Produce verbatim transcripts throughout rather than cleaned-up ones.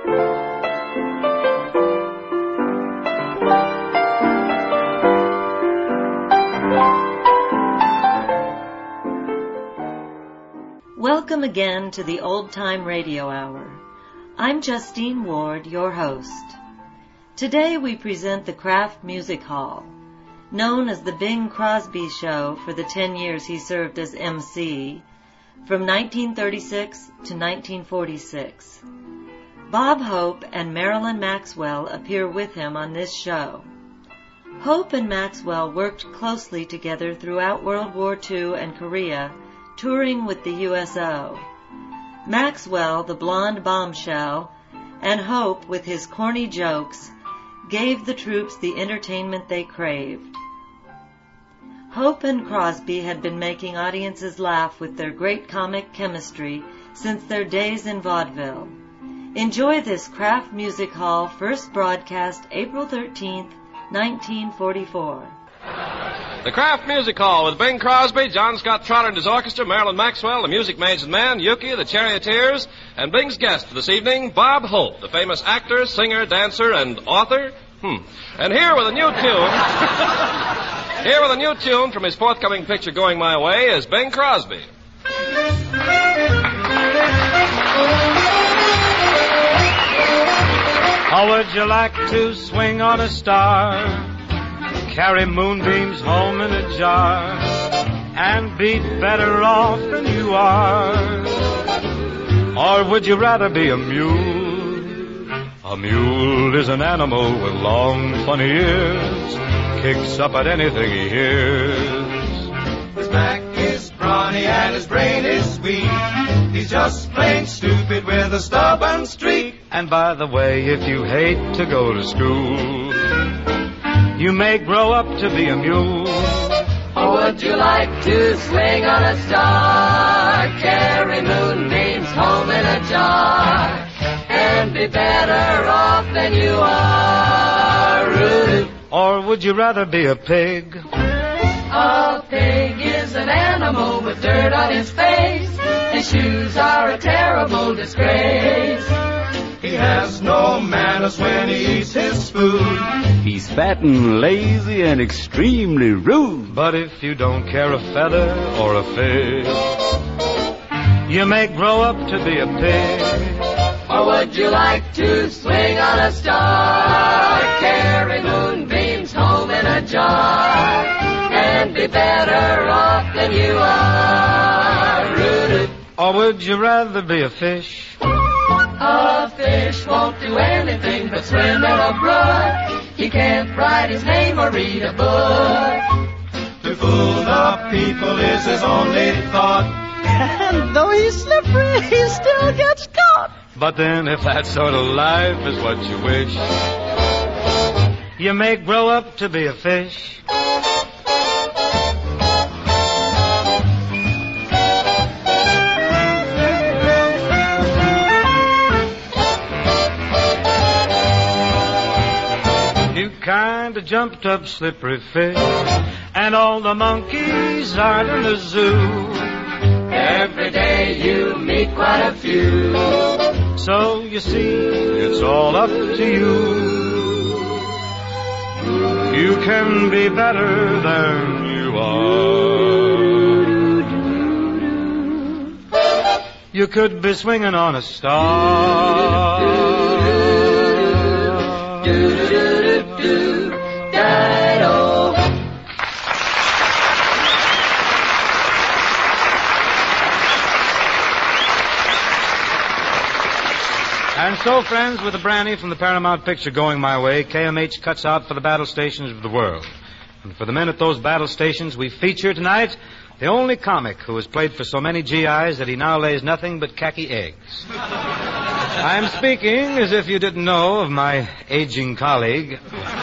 Welcome again to the Old Time Radio Hour. I'm Justine Ward, your host. Today we present the Kraft Music Hall, known as the Bing Crosby Show for the ten years he served as M C, from nineteen thirty-six to nineteen forty-six. Bob Hope and Marilyn Maxwell appear with him on this show. Hope and Maxwell worked closely together throughout World War Two and Korea, touring with the U S O. Maxwell, the blonde bombshell, and Hope, with his corny jokes, gave the troops the entertainment they craved. Hope and Crosby had been making audiences laugh with their great comic chemistry since their days in vaudeville. Enjoy this Kraft Music Hall first broadcast April thirteenth, nineteen forty-four. The Kraft Music Hall with Bing Crosby, John Scott Trotter and his orchestra, Marilyn Maxwell, the Music Maids and Men, Yuki, the Charioteers, and Bing's guest for this evening, Bob Hope, the famous actor, singer, dancer, and author. Hmm. And here with a new tune, here with a new tune from his forthcoming picture, Going My Way, is Bing Crosby. How would you like to swing on a star? Carry moonbeams home in a jar and be better off than you are? Or would you rather be a mule? A mule is an animal with long, funny ears, kicks up at anything he hears. His back is brawny and his brain is sweet. He's just plain stupid with a stubborn streak. And by the way, if you hate to go to school, you may grow up to be a mule. Or would you like to swing on a star, carry moonbeams home in a jar, and be better off than you are? Rude. Or would you rather be a pig? A pig is an animal with dirt on his face. His shoes are a terrible disgrace. He has no manners when he eats his food. He's fat and lazy and extremely rude. But if you don't care a feather or a fig, you may grow up to be a pig. Or would you like to swing on a star, carry moonbeams home in a jar, and be better off than you are? Rooted. Or would you rather be a fish? A fish won't do anything but swim in a brook. He can't write his name or read a book. To fool the people is his only thought. And though he's slippery, he still gets caught. But then if that sort of life is what you wish, you may grow up to be a fish. Kind of jumped up slippery fish, and all the monkeys are in the zoo. Every day you meet quite a few. So you see, it's all up to you. You can be better than you are. You could be swinging on a star. And so, friends, with the brandy from the Paramount picture Going My Way, K M H cuts out for the battle stations of the world. And for the men at those battle stations, we feature tonight the only comic who has played for so many G Is that he now lays nothing but khaki eggs. I'm speaking, as if you didn't know, of my aging colleague,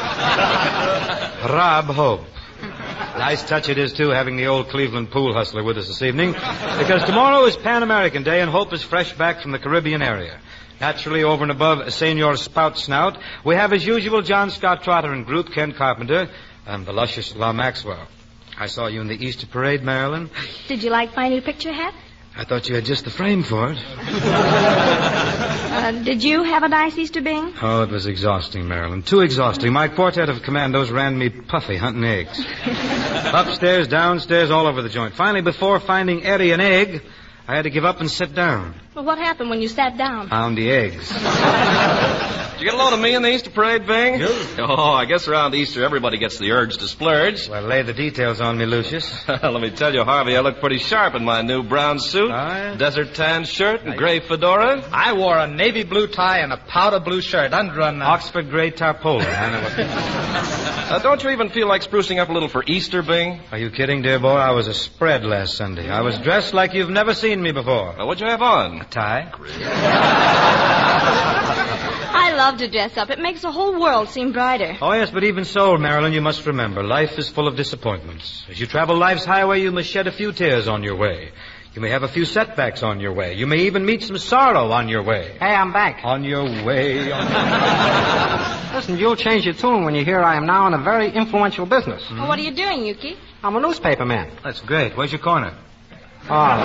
Rob Hope. Nice touch it is, too, having the old Cleveland pool hustler with us this evening, because tomorrow is Pan American Day and Hope is fresh back from the Caribbean area. Naturally, over and above Senor Spout Snout, we have, as usual, John Scott Trotter and group, Ken Carpenter, and the luscious La Maxwell. I saw you in the Easter parade, Marilyn. Did you like my new picture hat? I thought you had just the frame for it. uh, did you have a nice Easter, Bing? Oh, it was exhausting, Marilyn. Too exhausting. My quartet of commandos ran me puffy hunting eggs. Upstairs, downstairs, all over the joint. Finally, before finding Eddie an egg, I had to give up and sit down. Well, what happened when you sat down? Found the eggs. Did you get a load of me in the Easter parade, Bing? You? Oh, I guess around Easter everybody gets the urge to splurge. Well, lay the details on me, Lucius. Let me tell you, Harvey, I look pretty sharp in my new brown suit, Oh, yeah? desert tan shirt, and gray fedora. I wore a navy blue tie and a powder blue shirt under an... Uh... Oxford gray tarpaulin. I know what... Uh, don't you even feel like sprucing up a little for Easter, Bing? Are you kidding, dear boy? I was a spread last Sunday. I was dressed like you've never seen me before. Uh, what'd you have on? A tie? I love to dress up. It makes the whole world seem brighter. Oh, yes, but even so, Marilyn, you must remember, life is full of disappointments. As you travel life's highway, you must shed a few tears on your way. You may have a few setbacks on your way. You may even meet some sorrow on your way. Hey, I'm back. On your way. On Listen, you'll change your tune when you hear I am now in a very influential business. Well, what are you doing, Yuki? I'm a newspaper man. That's great. Where's your corner? Oh,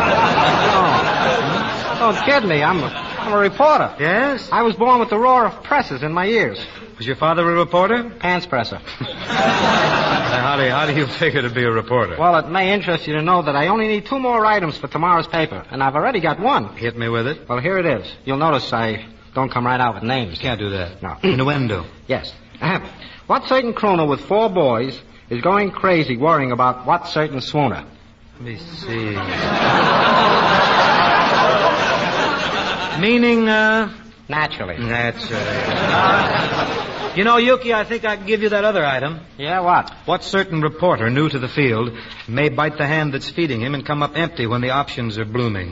no. Don't kid me. I'm a, I'm a reporter. Yes? I was born with the roar of presses in my ears. Was your father a reporter? Pants presser. Now, how do you, how do you figure to be a reporter? Well, it may interest you to know that I only need two more items for tomorrow's paper, and I've already got one. Hit me with it. Well, here it is. You'll notice I don't come right out with names. You can't do that. No. Innuendo. Yes. What certain crooner with four boys is going crazy worrying about what certain swooner? Let me see. Meaning, uh... Naturally. Naturally. You know, Yuki, I think I can give you that other item. Yeah, what? What certain reporter new to the field may bite the hand that's feeding him and come up empty when the options are blooming.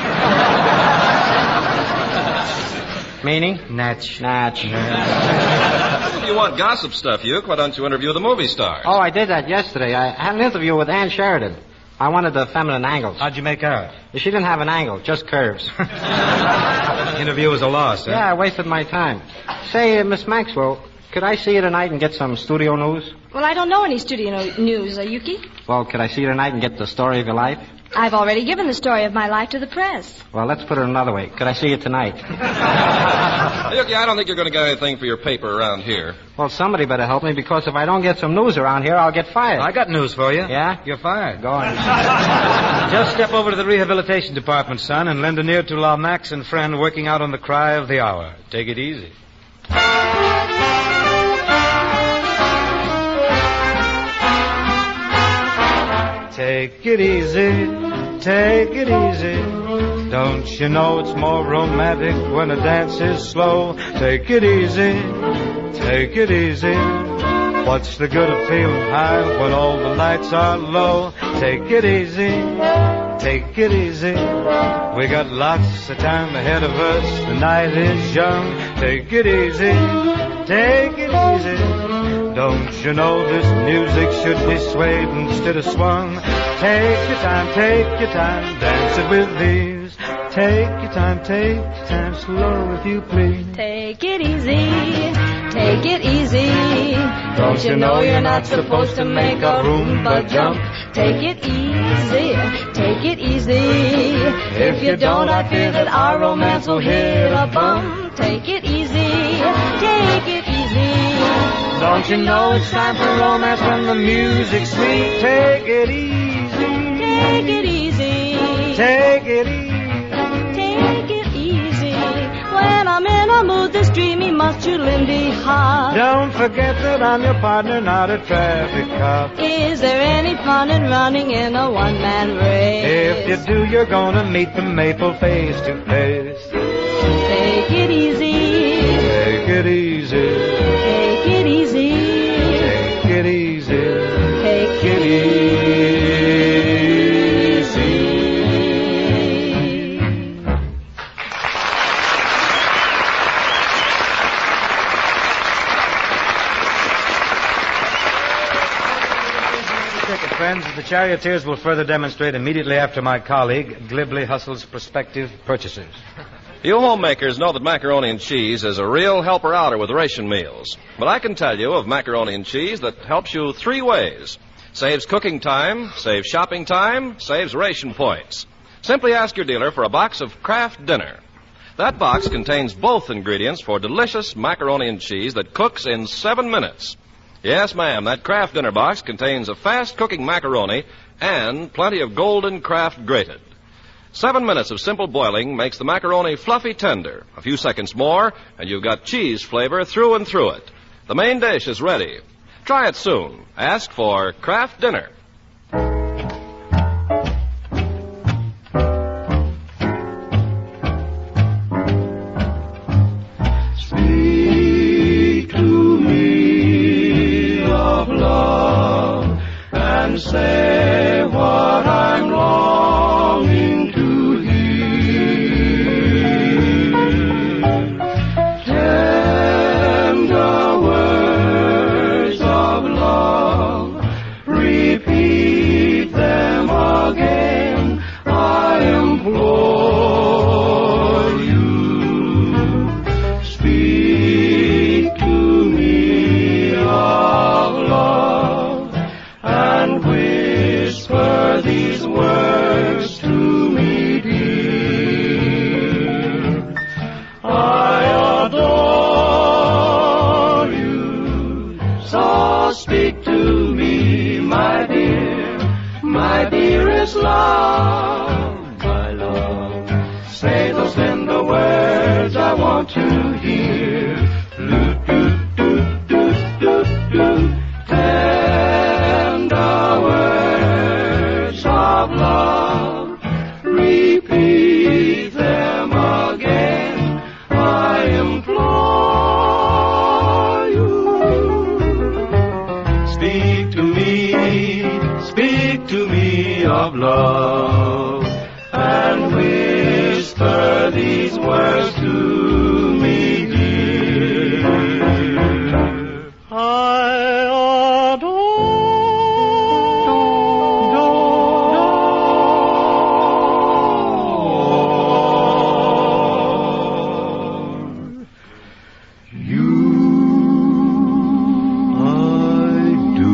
Meaning? Natch. Natch. If you want gossip stuff, Yuke, why don't you interview the movie stars? Oh, I did that yesterday. I had an interview with Ann Sheridan. I wanted the feminine angles. How'd you make out? She didn't have an angle, just curves. Interview was a loss, huh? Yeah, I wasted my time. Say, uh, Miss Maxwell, could I see you tonight and get some studio news? Well, I don't know any studio no- news, uh, Yuki. Well, could I see you tonight and get the story of your life? I've already given the story of my life to the press. Well, let's put it another way. Could I see you tonight? Yuki, I don't think you're going to get anything for your paper around here. Well, somebody better help me, because if I don't get some news around here, I'll get fired. I got news for you. Yeah? You're fired. Go on. Just step over to the rehabilitation department, son, and lend an ear to La Max and friend working out on the cry of the hour. Take it easy. Take it easy, take it easy. Don't you know it's more romantic when a dance is slow? Take it easy, take it easy. What's the good of feeling high when all the lights are low? Take it easy, take it easy. We got lots of time ahead of us. The night is young. Take it easy, take it easy. Don't you know this music should be swayed instead of swung? Take your time, take your time, dance it with these. Take your time, take your time, slow if you please. Take it easy, take it easy. Don't you know you're not supposed to make a Roomba jump? Take it easy, take it easy. If you don't, I fear that our romance will hit a bump. Take it easy, take it easy. Don't you know it's time for romance when the music's sweet? Take it easy, take it easy, take it easy. Take it easy. When I'm in a mood that's dreamy, must you lend me heart? Don't forget that I'm your partner, not a traffic cop. Is there any fun in running in a one-man race? If you do, you're gonna meet the maple face to face. Take it easy. Take it easy. Take it easy. Take it easy. Take it easy. Friends, the charioteers will further demonstrate immediately after my colleague glibly hustles prospective purchasers. You homemakers know that macaroni and cheese is a real helper-outer with ration meals. But I can tell you of macaroni and cheese that helps you three ways. Saves cooking time, saves shopping time, saves ration points. Simply ask your dealer for a box of Kraft Dinner. That box contains both ingredients for delicious macaroni and cheese that cooks in seven minutes. Yes, ma'am, that Kraft Dinner Box contains a fast-cooking macaroni and plenty of golden Kraft grated. Seven minutes of simple boiling makes the macaroni fluffy tender. A few seconds more, and you've got cheese flavor through and through it. The main dish is ready. Try it soon. Ask for Kraft Dinner. Speak to me of love and say what I'm longing to hear. Tender words of love, repeat them again, I implore you. Speak to me of love and whisper these words to me, dear. I adore you, so speak to me, my dear, my dearest love, my love. Say those tender words I want to hear. Loo-doo-doo-doo-doo-doo. Tender words of love, repeat them again, I implore you. Speak to me, speak to me of love, and whisper these words to me, dear. I adore you. I do.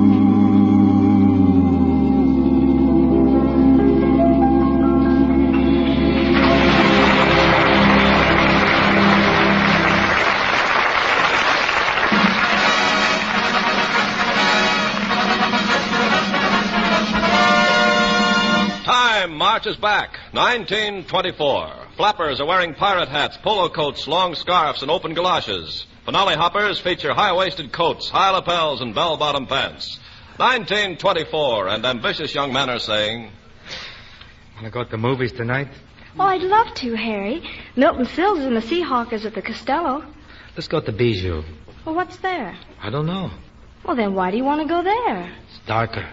Time marches back. nineteen twenty-four. Flappers are wearing pirate hats, polo coats, long scarfs, and open galoshes. Finale hoppers feature high-waisted coats, high lapels, and bell-bottom pants. nineteen twenty-four, and ambitious young men are saying, Want to go to the movies tonight? Oh, I'd love to, Harry. Milton Sills and the Seahawkers at the Costello. Let's go to Bijou. Well, what's there? I don't know. Well, then why do you want to go there? It's darker.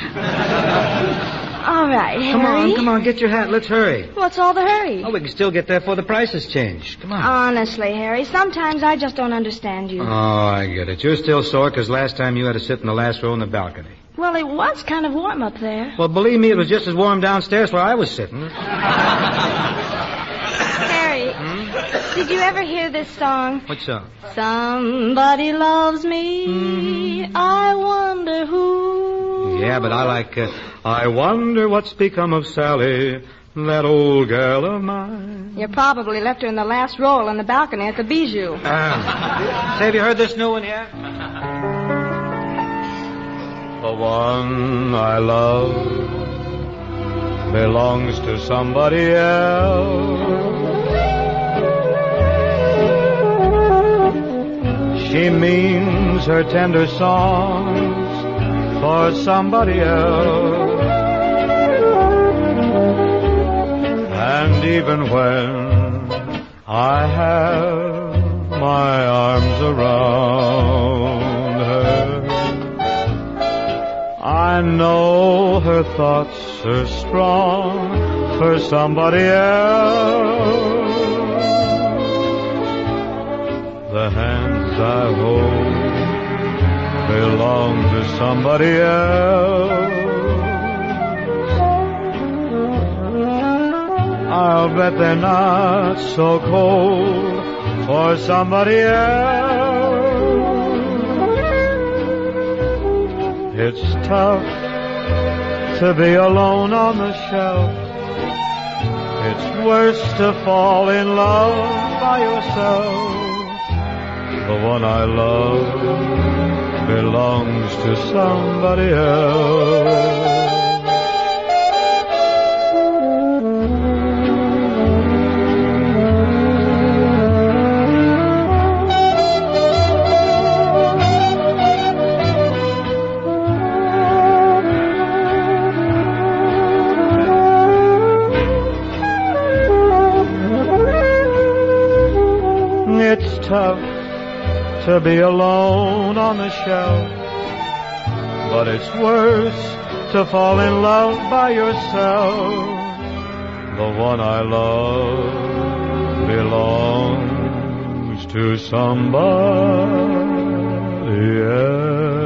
All right, Harry. Come on, come on, get your hat. Let's hurry. What's all the hurry? Oh, we can still get there before the prices change. Come on. Honestly, Harry, sometimes I just don't understand you. Oh, I get it. You're still sore because last time you had to sit in the last row in the balcony. Well, it was kind of warm up there. Well, believe me, it was just as warm downstairs where I was sitting. Harry, Hmm? did you ever hear this song? What song? Somebody loves me, Mm-hmm. I wonder who. Yeah, but I like, uh, I wonder what's become of Sally, that old girl of mine. You probably left her in the last row in the balcony at the Bijou. Ah. Say, have you heard this new one yet? The one I love belongs to somebody else. She means her tender songs for somebody else. And even when I have my arms around her, I know her thoughts are strong for somebody else. The hands I hold belong to somebody else. I'll bet they're not so cold for somebody else. It's tough to be alone on the shelf It's worse to fall in love by yourself. The one I love belongs to somebody else. It's tough to be alone on the shelf, but it's worse to fall in love by yourself. The one I love belongs to somebody else.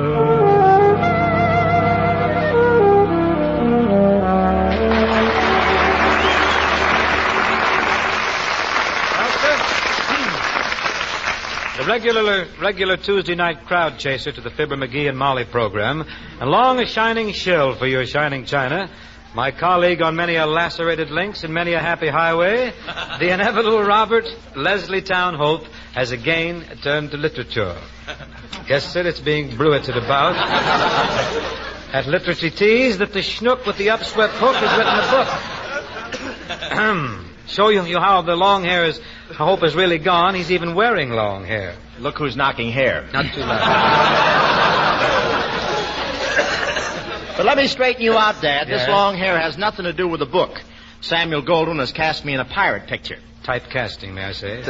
The regular, regular Tuesday night crowd chaser to the Fibber, McGee, and Molly program, and long a shining shill for your shining china, my colleague on many a lacerated links and many a happy highway, the inevitable Robert Leslie Townhope has again turned to literature. Yes, sir, it's being bruited about at Literacy Teas that the schnook with the upswept hook has written a book. Show you, you how the long hair is, Hope is really gone. He's even wearing long hair. Look who's knocking hair. Not too loud. But let me straighten you out, Dad. Yes? This long hair has nothing to do with the book. Samuel Goldwyn has cast me in a pirate picture. Typecasting, may I say.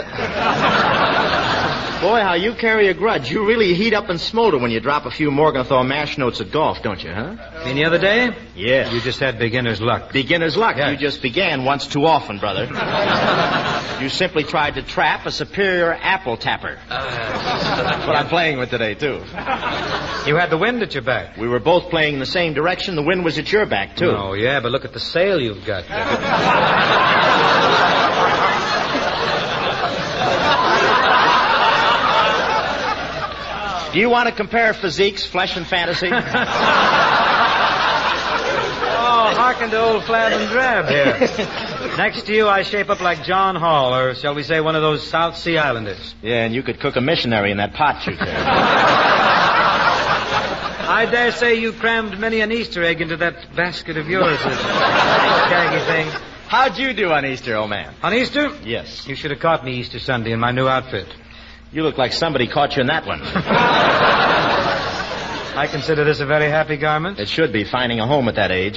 Boy, how you carry a grudge. You really heat up and smolder when you drop a few Morgenthau mash notes at golf, don't you, huh? You mean the other day? Yeah. You just had beginner's luck. Beginner's luck. Yeah. You just began once too often, brother. You simply tried to trap a superior apple tapper. Uh, That's what I'm playing with today, too. You had the wind at your back. We were both playing in the same direction. The wind was at your back, too. Oh, yeah, but look at the sail you've got. Do you want to compare physiques, flesh and fantasy? Oh, hearken to old Flab and Drab here. Next to you, I shape up like John Hall, or shall we say one of those South Sea Islanders. Yeah, and you could cook a missionary in that pot you carry. I dare say you crammed many an Easter egg into that basket of yours, this shaggy thing. How'd you do on Easter, old man? On Easter? Yes. You should have caught me Easter Sunday in my new outfit. You look like somebody caught you in that one. I consider this a very happy garment. It should be, finding a home at that age.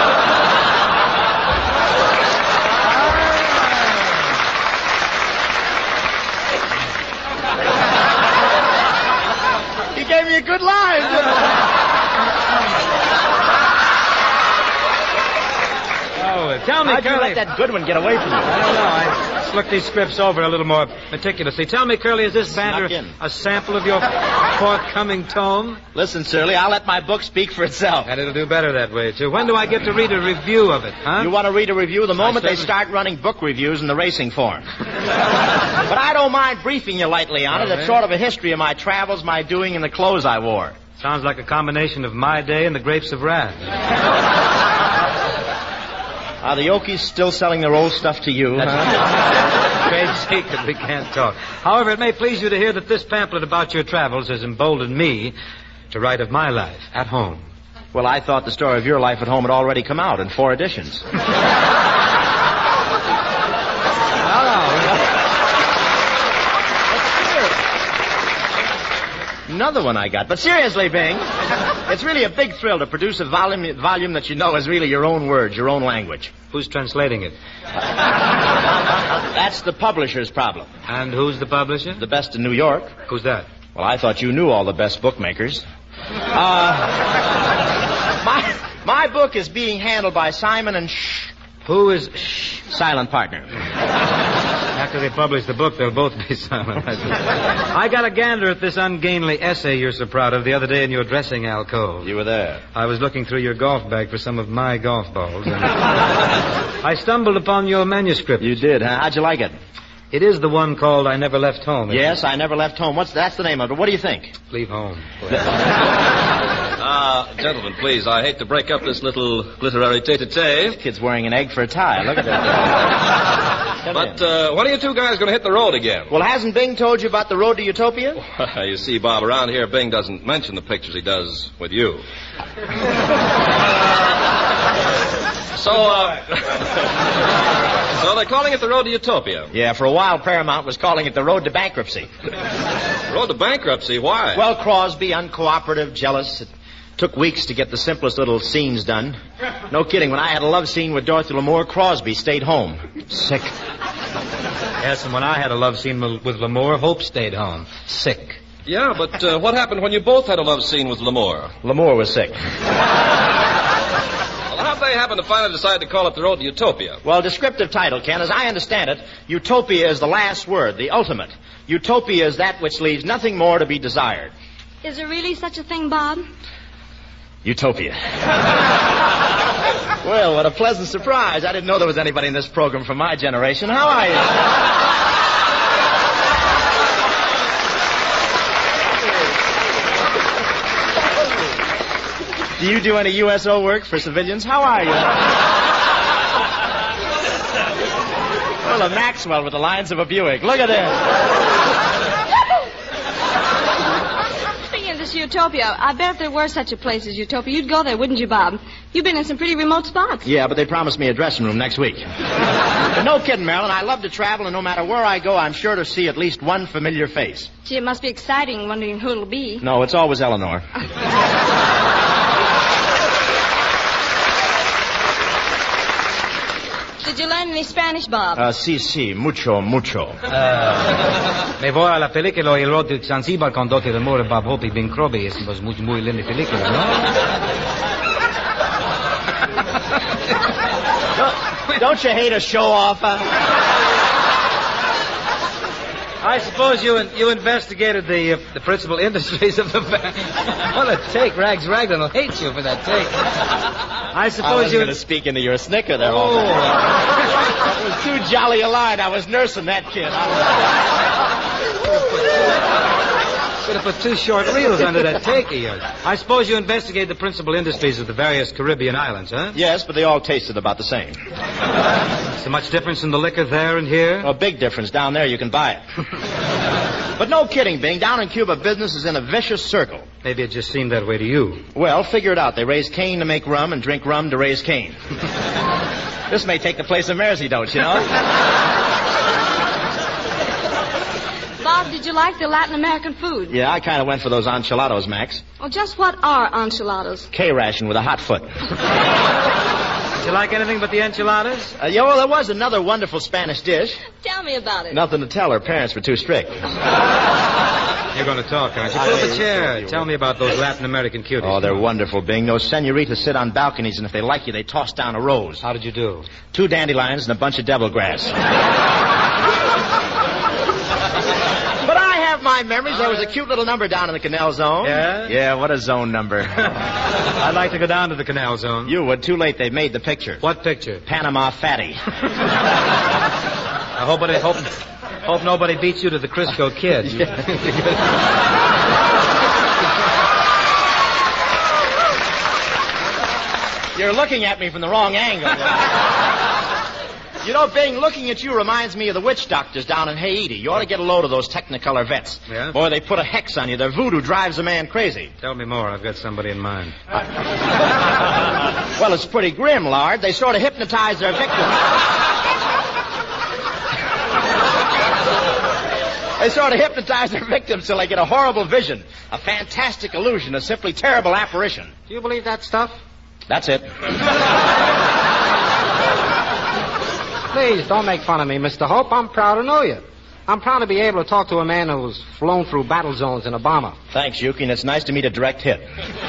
He gave me a good line. Oh, tell me, How'd Curly. you let that good one get away from you? I don't know. I looked these scripts over a little more meticulously. Tell me, Curly, is this banter in. a sample of your forthcoming tome? Listen, Surly, I'll let my book speak for itself. And it'll do better that way, too. When do I get to read a review of it, huh? You want to read a review the moment I they start running book reviews in the racing form. But I don't mind briefing you lightly on it. Oh, It's sort of a history of my travels, my doing, and the clothes I wore. Sounds like a combination of My Day and the Grapes of Wrath. Are the Okies still selling their old stuff to you? Huh? Trade secret, we can't talk. However, it may please you to hear that this pamphlet about your travels has emboldened me to write of my life at home. Well, I thought the story of your life at home had already come out in four editions. Another one I got. But seriously, Bing, it's really a big thrill to produce a volume, volume that you know is really your own words, your own language. Who's translating it? That's the publisher's problem. And who's the publisher? The best in New York. Who's that? Well, I thought you knew all the best bookmakers. Uh, my, my book is being handled by Simon and Shh. Who is Shh? Silent partner. After they publish the book, they'll both be silent. I got a gander at this ungainly essay you're so proud of the other day in your dressing alcove. You were there. I was looking through your golf bag for some of my golf balls. And I stumbled upon your manuscript. You did, huh? How'd you like it? It is the one called I Never Left Home. Yes, it? I Never Left Home. What's That's the name of it. What do you think? Leave home. Ah, Uh, gentlemen, please, I hate to break up this little literary tete-a-tete. This kid's wearing an egg for a tie. Look at that. But uh, when are you two guys going to hit the road again? Well, hasn't Bing told you about the road to Utopia? You see, Bob, around here, Bing doesn't mention the pictures he does with you. So, uh... so they're calling it the road to Utopia. Yeah, for a while Paramount was calling it the road to bankruptcy. Road to bankruptcy? Why? Well, Crosby, uncooperative, jealous. It took weeks to get the simplest little scenes done. No kidding. When I had a love scene with Dorothy Lamour, Crosby stayed home. Sick. Yes, and when I had a love scene with Lamour, Hope stayed home. Sick. Yeah, but uh, what happened when you both had a love scene with Lamour? Lamour was sick. Well, how'd they happen to finally decide to call it the road to Utopia? Well, descriptive title, Ken. As I understand it, Utopia is the last word, the ultimate. Utopia is that which leaves nothing more to be desired. Is there really such a thing, Bob? Utopia. Well, what a pleasant surprise. I didn't know there was anybody in this program from my generation. How are you? Do you do any U S O work for civilians? How are you? Well, a Maxwell with the lines of a Buick. Look at this. Speaking of this Utopia, I bet if there were such a place as Utopia, you'd go there, wouldn't you, Bob? You've been in some pretty remote spots. Yeah, but they promised me a dressing room next week. But no kidding, Marilyn. I love to travel, and no matter where I go, I'm sure to see at least one familiar face. Gee, it must be exciting wondering who it'll be. No, it's always Eleanor. Did you learn any Spanish, Bob? Uh, sí, sí, mucho, mucho. Uh, me voy a la película El Road to Zanzibar con Dorothy Lamour y Bob Hope y Bing Crosby. Es muy, muy linda película, ¿no? don't, don't you hate a show-off, huh? I suppose you you investigated the uh, the principal industries of the bank. What a take. Rags Raglan will hate you for that take. I suppose I was you... going to speak into your snicker there. Oh. It was too jolly a line. I was nursing that kid. Could have put two short reels under that take of yours. I suppose you investigated the principal industries of the various Caribbean islands, huh? Yes, but they all tasted about the same. So much difference in the liquor there and here? A big difference. Down there, you can buy it. But no kidding, Bing. Down in Cuba, business is in a vicious circle. Maybe it just seemed that way to you. Well, figure it out. They raise cane to make rum and drink rum to raise cane. This may take the place of Mersey, don't you know? Bob, did you like the Latin American food? Yeah, I kind of went for those enchiladas, Max. Well, just what are enchiladas? K-ration with a hot foot. Did you like anything but the enchiladas? Uh, yeah, well, there was another wonderful Spanish dish. Tell me about it. Nothing to tell. Her parents were too strict. You're going to talk, aren't you? Pull up a chair. Tell me about those Latin American cuties. Oh, they're wonderful, Bing. Those senoritas sit on balconies, and if they like you, they toss down a rose. How did you do? Two dandelions and a bunch of devil grass. But I have my memories. There was a cute little number down in the Canal Zone. Yeah? Yeah, what a zone number. I'd like to go down to the Canal Zone. You would. Too late. They made the picture. What picture? Panama Fatty. I hope, it, hope, hope nobody beats you to the Crisco Kid. You're looking at me from the wrong angle. You know, Bing, looking at you reminds me of the witch doctors down in Haiti. You ought to get a load of those Technicolor vets. Yeah? Boy, they put a hex on you. Their voodoo drives a man crazy. Tell me more. I've got somebody in mind. Well, it's pretty grim, Lard. They sort of hypnotize their victims. They sort of hypnotize their victims till they get a horrible vision, a fantastic illusion, a simply terrible apparition. Do you believe that stuff? That's it. Please, don't make fun of me, Mister Hope. I'm proud to know you. I'm proud to be able to talk to a man who's flown through battle zones in a bomber. Thanks, Yuki, and it's nice to meet a direct hit.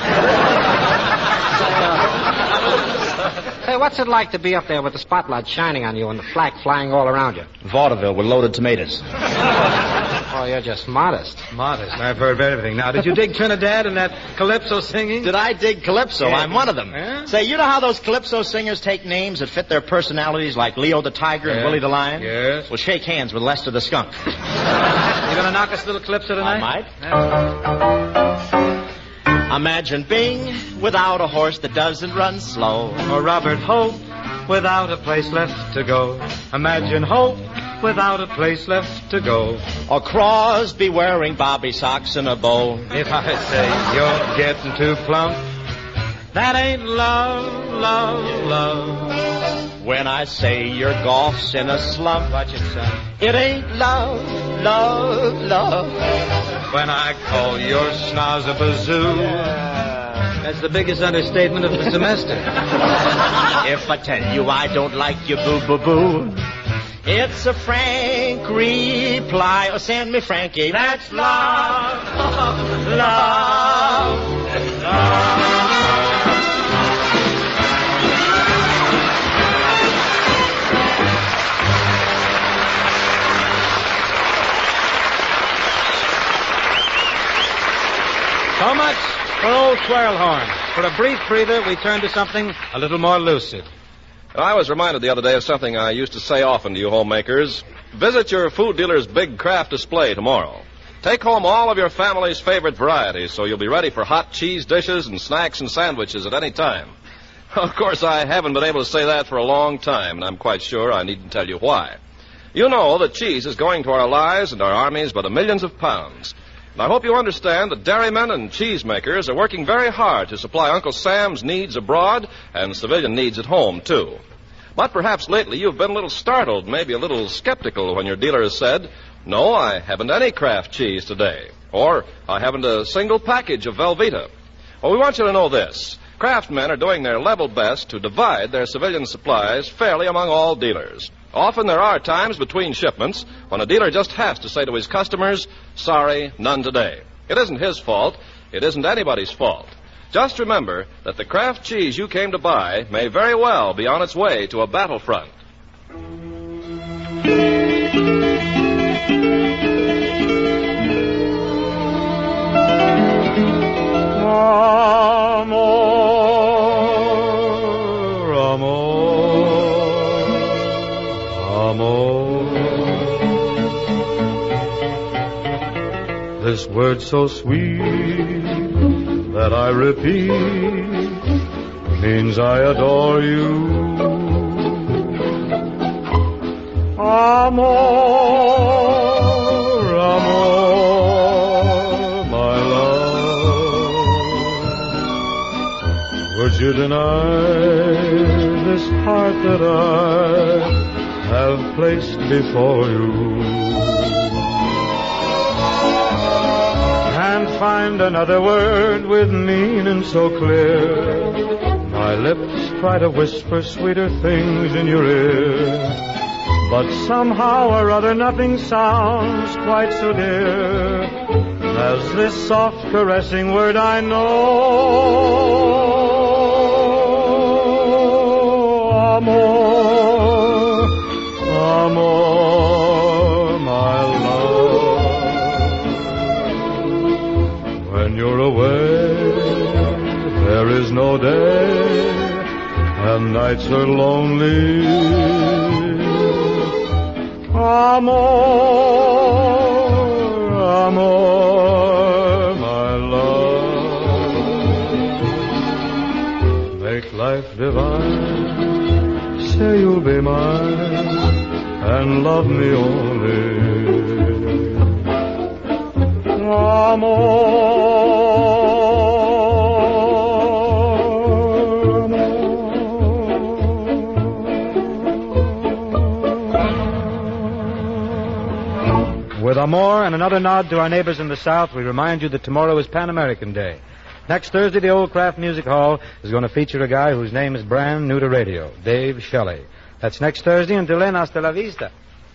Hey, what's it like to be up there with the spotlight shining on you and the flak flying all around you? Vaudeville with loaded tomatoes. Oh, you're just modest. Modest. I've heard of everything. Now, did you dig Trinidad and that calypso singing? Did I dig calypso? Yeah. I'm one of them. Yeah? Say, you know how those calypso singers take names that fit their personalities, like Leo the Tiger and Yeah. Willie the Lion? Yes. Well, shake hands with Lester the Skunk. You gonna knock us a little calypso tonight? I might. Yeah. Imagine Bing without a horse that doesn't run slow. Or Robert Hope without a place left to go. Imagine Hope without a place left to go. Or Crosby wearing bobby socks and a bow. If I say you're getting too plump, that ain't love, love, love. When I say your golf's in a slump, watch it, son. It ain't love, love, love. When I call your schnoz a bazoo, yeah. That's the biggest understatement of the semester. If I tell you I don't like you, boo, boo, boo, it's a frank reply. Oh, send me Frankie. That's love, love, love. So much for old Swirlhorn. For a brief breather, we turn to something a little more lucid. I was reminded the other day of something I used to say often to you homemakers. Visit your food dealer's big craft display tomorrow. Take home all of your family's favorite varieties so you'll be ready for hot cheese dishes and snacks and sandwiches at any time. Of course, I haven't been able to say that for a long time, and I'm quite sure I needn't tell you why. You know that cheese is going to our lives and our armies by the millions of pounds. And I hope you understand that dairymen and cheesemakers are working very hard to supply Uncle Sam's needs abroad and civilian needs at home, too. But perhaps lately you've been a little startled, maybe a little skeptical when your dealer has said, no, I haven't any Kraft cheese today. Or, I haven't a single package of Velveeta. Well, we want you to know this. Kraft men are doing their level best to divide their civilian supplies fairly among all dealers. Often there are times between shipments when a dealer just has to say to his customers, sorry, none today. It isn't his fault. It isn't anybody's fault. Just remember that the Kraft cheese you came to buy may very well be on its way to a battlefront. Amor, amor, amor. This word so sweet that I repeat means I adore you. Amor, amor, my love. Would you deny this heart that I have placed before you? And find another word with meaning so clear. My lips try to whisper sweeter things in your ear, but somehow or other nothing sounds quite so dear as this soft caressing word I know. Amor, amor, my love. When you're away, there is no day, and nights are lonely. Amor, amor, my love. Make life divine, say you'll be mine, and love me only. Amor. With Amor and another nod to our neighbors in the South, we remind you that tomorrow is Pan American Day. Next Thursday, the Old Kraft Music Hall is going to feature a guy whose name is brand new to radio, Dave Shelley. That's next Thursday. Until then, hasta la vista.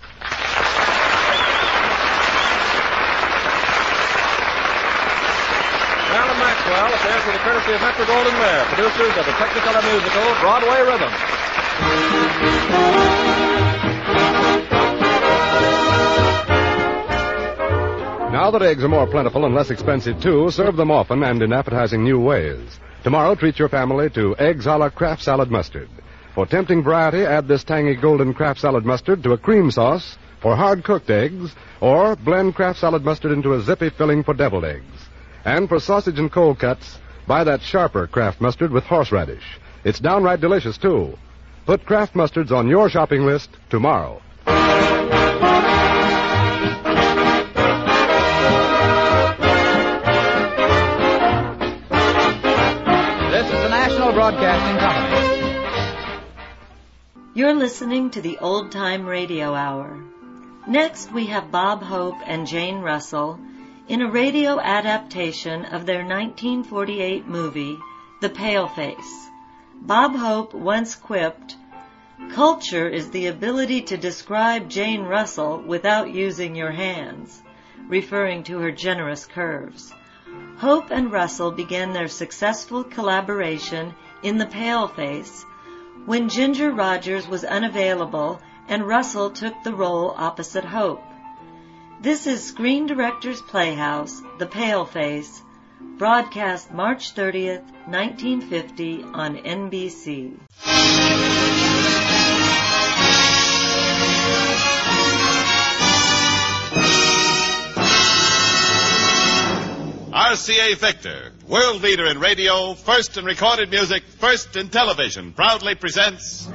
Marilyn Maxwell appears with the courtesy of Metro Goldwyn Mayer, producers of the Technicolor musical Broadway Rhythm. Now that eggs are more plentiful and less expensive, too, serve them often and in appetizing new ways. Tomorrow, treat your family to eggs a la Kraft salad mustard. For tempting variety, add this tangy golden Kraft salad mustard to a cream sauce for hard-cooked eggs, or blend Kraft salad mustard into a zippy filling for deviled eggs. And for sausage and cold cuts, Buy that sharper Kraft mustard with horseradish. It's downright delicious, too. Put Kraft mustards on your shopping list tomorrow. This is the National Broadcasting Company. You're listening to the Old Time Radio Hour. Next, we have Bob Hope and Jane Russell in a radio adaptation of their nineteen forty-eight movie, The Paleface. Bob Hope once quipped, "Culture is the ability to describe Jane Russell without using your hands," referring to her generous curves. Hope and Russell began their successful collaboration in The Paleface when Ginger Rogers was unavailable and Russell took the role opposite Hope. This is Screen Directors Playhouse, The Paleface, broadcast March thirtieth, nineteen fifty on N B C. R C A Victor, world leader in radio, first in recorded music, first in television, proudly presents...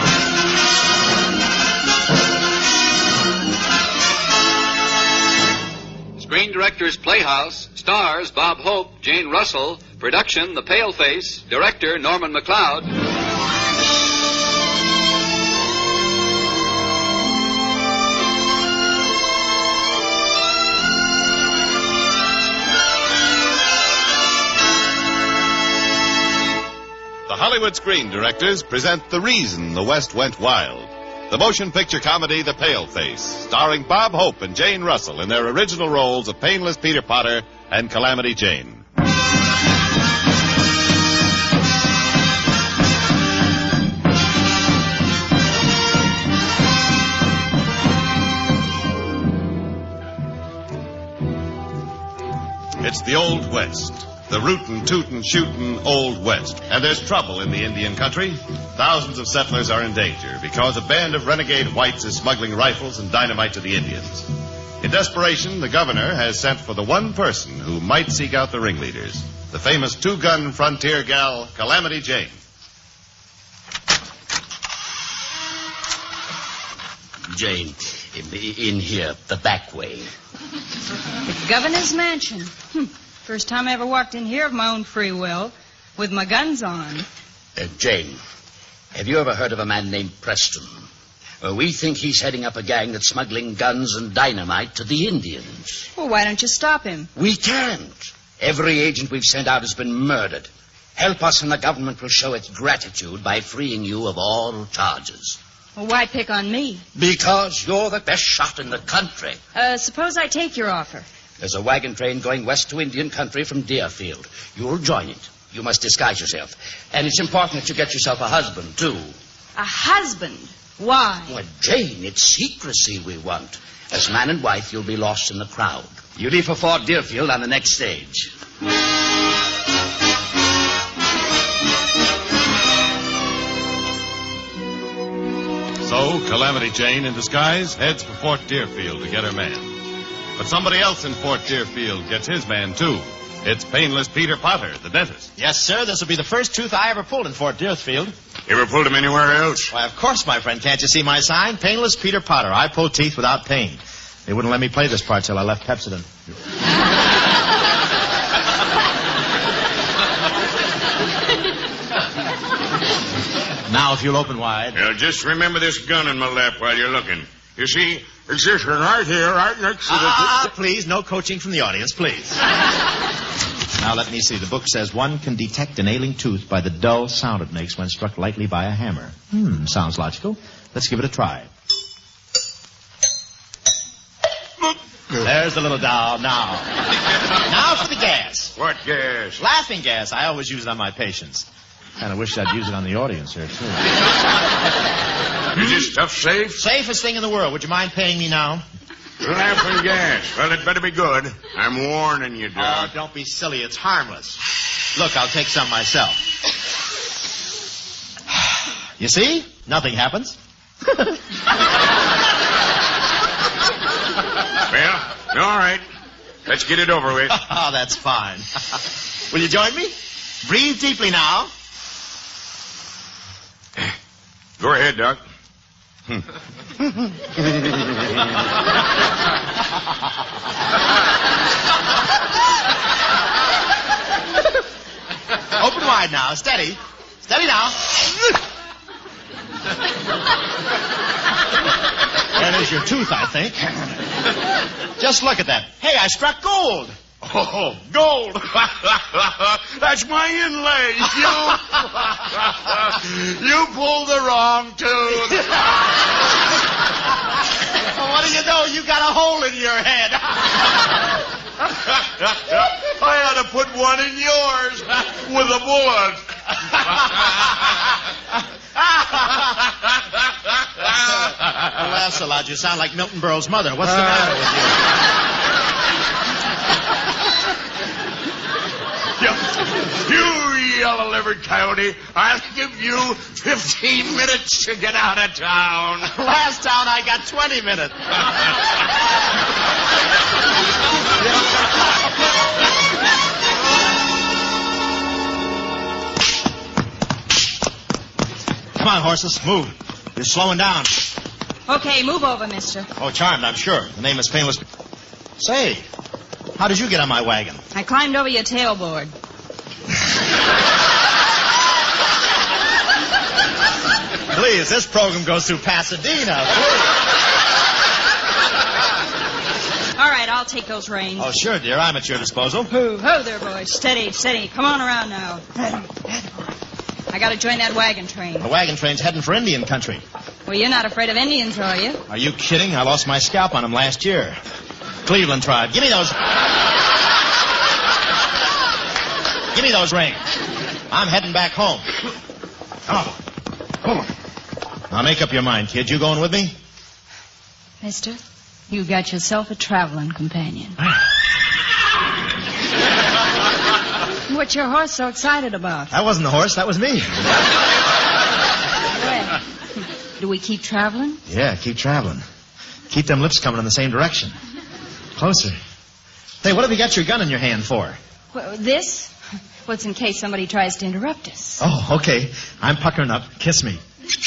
Screen Directors Playhouse, stars Bob Hope, Jane Russell, production The Paleface, director Norman MacLeod. The Hollywood Screen Directors present The Reason the West Went Wild, the motion picture comedy The Paleface, starring Bob Hope and Jane Russell in their original roles of Painless Peter Potter and Calamity Jane. It's the Old West. The rootin', tootin', shootin' Old West. And there's trouble in the Indian country. Thousands of settlers are in danger because a band of renegade whites is smuggling rifles and dynamite to the Indians. In desperation, the governor has sent for the one person who might seek out the ringleaders, the famous two-gun frontier gal, Calamity Jane. Jane, in here, the back way. The governor's mansion. Hm. First time I ever walked in here of my own free will, with my guns on. Uh, Jane, have you ever heard of a man named Preston? Uh, we think he's heading up a gang that's smuggling guns and dynamite to the Indians. Well, why don't you stop him? We can't. Every agent we've sent out has been murdered. Help us and the government will show its gratitude by freeing you of all charges. Well, why pick on me? Because you're the best shot in the country. Uh, suppose I take your offer. There's a wagon train going west to Indian country from Deerfield. You'll join it. You must disguise yourself. And it's important that you get yourself a husband, too. A husband? Why? Well, Jane, it's secrecy we want. As man and wife, you'll be lost in the crowd. You leave for Fort Deerfield on the next stage. So, Calamity Jane, in disguise, heads for Fort Deerfield to get her man. But somebody else in Fort Deerfield gets his man, too. It's Painless Peter Potter, the dentist. Yes, sir. This will be the first tooth I ever pulled in Fort Deerfield. You ever pulled him anywhere else? Why, of course, my friend. Can't you see my sign? Painless Peter Potter. I pull teeth without pain. They wouldn't let me play this part till I left Pepsodent. Now, if you'll open wide. Now, just remember this gun in my lap while you're looking. You see, it's this one right here, right next to the... Ah, ah, please, no coaching from the audience, please. Now, let me see. The book says one can detect an ailing tooth by the dull sound it makes when struck lightly by a hammer. Hmm, sounds logical. Let's give it a try. There's the little doll. Now. Now for the gas. What gas? Laughing gas. I always use it on my patients. Kind of wish I'd use it on the audience here, too. Is this stuff safe? Safest thing in the world. Would you mind paying me now? Laughing gas. Well, it better be good. I'm warning you, Doc. Oh, don't be silly. It's harmless. Look, I'll take some myself. You see? Nothing happens. Well, all right. Let's get it over with. Oh, that's fine. Will you join me? Breathe deeply now. Go ahead, Doc. Open wide now. Steady. Steady now. That is your tooth, I think. Just look at that. Hey, I struck gold. Oh, gold. That's my inlay. You, you pulled the wrong tooth. Well, what do you know? You got a hole in your head. I ought to put one in yours with a bullet. Alas, Lodge, you sound like Milton Berle's mother. What's the matter with you? You yellow-livered coyote, I'll give you fifteen minutes to get out of town. Last town I got twenty minutes. Come on, horses, move. You're slowing down. Okay, move over, mister. Oh, charmed, I'm sure. The name is Painless. Say, how did you get on my wagon? I climbed over your tailboard. Please, this program goes through Pasadena. Please. All right, I'll take those reins. Oh, sure, dear. I'm at your disposal. Ho, ho there, boys. Steady, steady. Come on around now. I gotta join that wagon train. The wagon train's heading for Indian country. Well, you're not afraid of Indians, are you? Are you kidding? I lost my scalp on them last year. Cleveland tribe. Give me those... Give me those rings. I'm heading back home. Oh. Come on. Now make up your mind, kid. You going with me? Mister, you got yourself a traveling companion. What's your horse so excited about? That wasn't the horse. That was me. Well, do we keep traveling? Yeah, keep traveling. Keep them lips coming in the same direction. Closer. Hey, what have you got your gun in your hand for? Well, this? What's in case somebody tries to interrupt us? Oh, okay. I'm puckering up. Kiss me.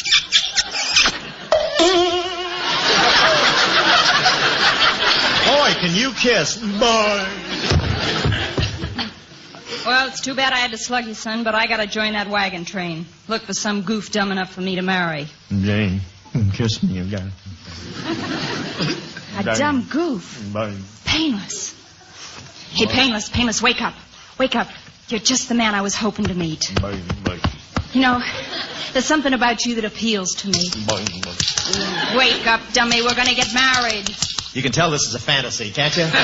Boy, can you kiss? Boy. Well, it's too bad I had to slug you, son, but I gotta join that wagon train. Look for some goof dumb enough for me to marry. Jane, kiss me, you got it. A dumb goof. Bye. Painless. Hey, Painless, Painless, wake up. Wake up. You're just the man I was hoping to meet. Bye, bye. You know, there's something about you that appeals to me. Bye, bye. Wake up, dummy. We're gonna get married. You can tell this is a fantasy, can't you?